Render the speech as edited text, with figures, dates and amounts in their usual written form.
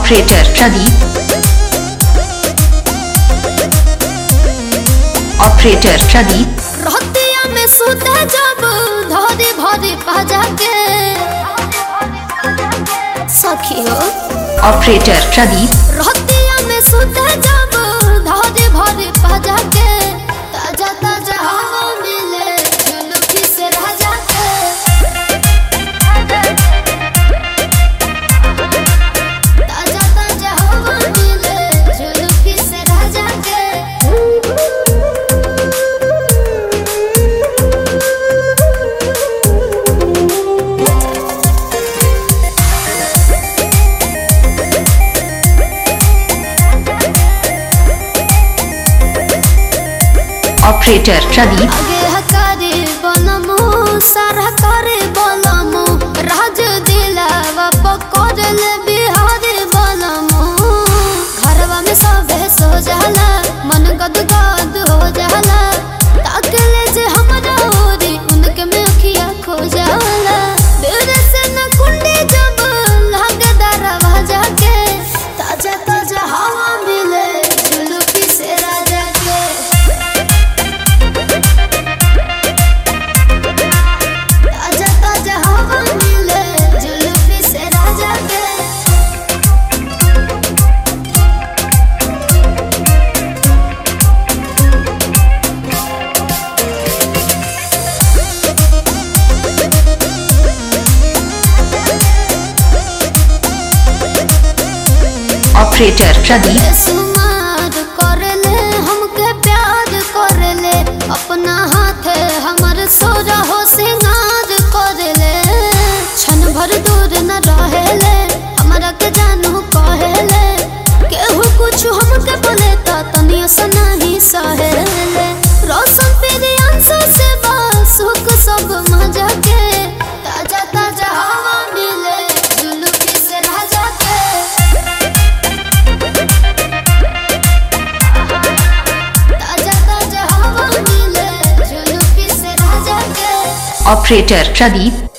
operator Pradeep operator Pradeep रहतिया में सुते जब धरी भरी पाजा के सखी हो ऑपरेटर प्रदीप रहतिया में सुते जब धरी भरी पाजा के ताजा ताजा हवा मिले जुल्फी से राजा के ताजा ताजा हवा मिले जुल्फी से राजा के ऑपरेटर प्रदीप आगे हकारे बनमु सारा करे बनमु राज दिलावा पकड़ल बिहारी बनमु घरवा में सबे सो जाला मन गदगद हो जाला ताकले जे हमरा ओरी उनके में अखिया खो जाला दिल से न कुंडी जब लागे दरवाजा के ताजा ताजा हवा मिले जुल्फी से राजा के ताजा ताजा हवा मिले जुल्फी से राजा के ऑपरेटर प्रदीप सुमार करले हमके प्यार करले अपना हाथ हमर सोरा हो सिंगार करले क्षण भर दूर न रहेले हमरा के जानू कहेले केहू कुछ हमके बोले त तनिया से नहीं सहेले रोशन तेरे अंशों से सुख सब मजा के ताजा ताजा हवा मिले जुल्फी से राजा के ताजा ताजा हवा मिले जुल्फी से राजा के ऑपरेटर प्रदीप